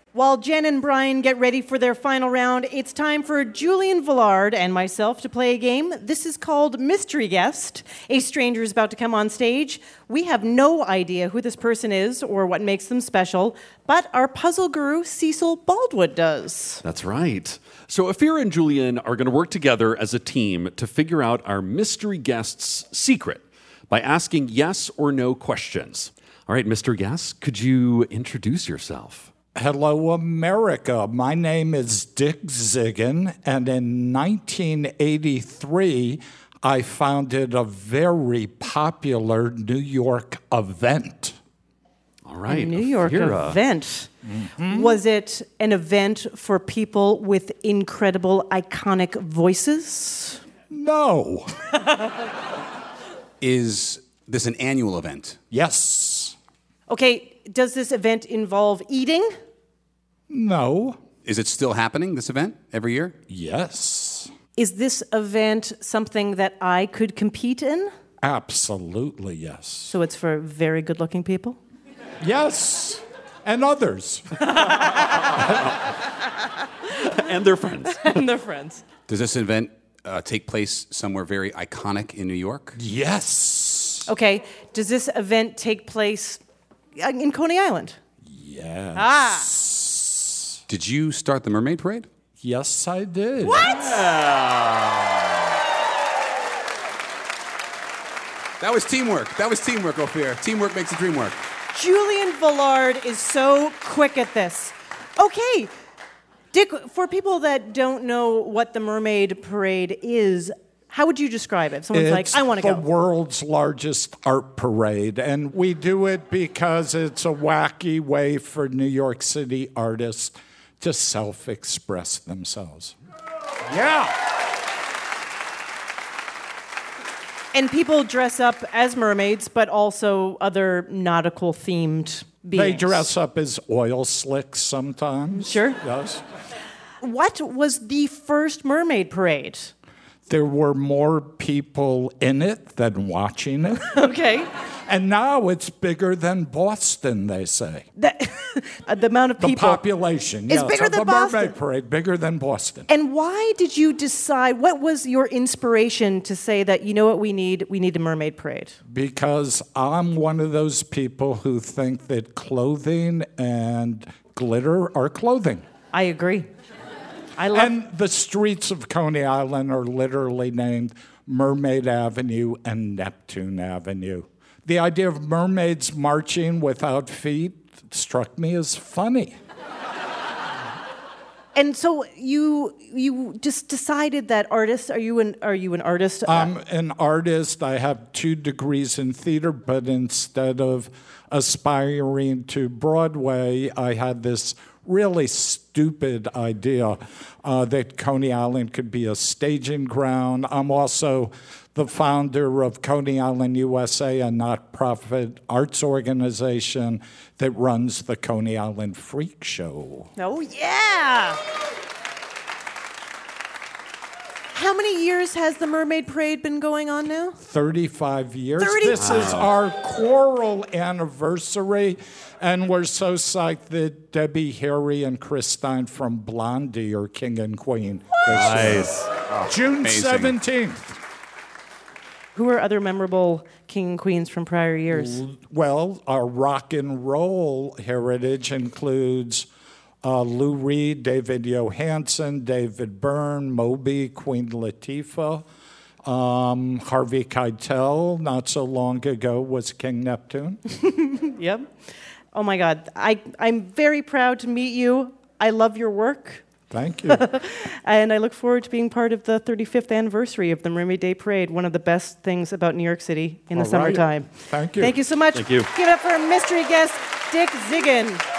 While Jen and Brian get ready for their final round, it's time for Julian Villard and myself to play a game. This is called Mystery Guest. A stranger is about to come on stage. We have no idea who this person is or what makes them special, but our puzzle guru, Cecil Baldwood, does. That's right. So Afira and Julian are going to work together as a team to figure out our mystery guest's secret by asking yes or no questions. All right, Mr. Guest, could you introduce yourself? Hello, America. My name is Dick Zigun, and in 1983, I founded a very popular New York event. All right, A New York Afira. event. Mm-hmm. Was it an event for people with incredible, iconic voices? No. Is this an annual event? Yes. Okay, does this event involve eating? No. Is it still happening, this event, every year? Yes. Is this event something that I could compete in? Absolutely, yes. So it's for very good-looking people? Yes. And others. And their friends. And their friends. Does this event take place somewhere very iconic in New York? Yes. Okay, does this event take place in Coney Island? Yes. Ah. Did you start the Mermaid Parade? Yes, I did. What? That was teamwork, Ophir. Teamwork makes the dream work. Julian Villard is so quick at this. Okay, Dick, for people that don't know what the Mermaid Parade is, how would you describe it? Someone's like, I want to go. It's the world's largest art parade, and we do it because it's a wacky way for New York City artists to self-express themselves. Yeah. And people dress up as mermaids, but also other nautical-themed beings. They dress up as oil slicks sometimes. Sure. Yes. What was the first Mermaid Parade? There were more people in it than watching it. Okay. And now it's bigger than Boston, they say. The amount of The people. population, is yes, bigger of than the Boston. Mermaid Parade, bigger than Boston. And why did you decide, what was your inspiration to say that, you know what we need? We need a Mermaid Parade. Because I'm one of those people who think that clothing and glitter are clothing. I agree. And the streets of Coney Island are literally named Mermaid Avenue and Neptune Avenue. The idea of mermaids marching without feet struck me as funny. And so you just decided that artists, are you an artist? I'm an artist. I have 2 degrees in theater, but instead of aspiring to Broadway, I had this really stupid idea that Coney Island could be a staging ground. I'm also the founder of Coney Island USA, a not-profit arts organization that runs the Coney Island Freak Show. Oh, yeah! How many years has the Mermaid Parade been going on now? 35 years. 30 This is our choral anniversary, and we're so psyched that Debbie Harry and Chris Stein from Blondie are king and queen. Nice. June Amazing. 17th. Who are other memorable king and queens from prior years? Well, our rock and roll heritage includes Lou Reed, David Johansen, David Byrne, Moby, Queen Latifah, Harvey Keitel, not so long ago, was King Neptune. Yep. Oh my God. I'm very proud to meet you. I love your work. Thank you. And I look forward to being part of the 35th anniversary of the Mermaid Day Parade, one of the best things about New York City in the All right. summertime. Thank you. Thank you so much. Thank you. Give it up for our mystery guest, Dick Zigun.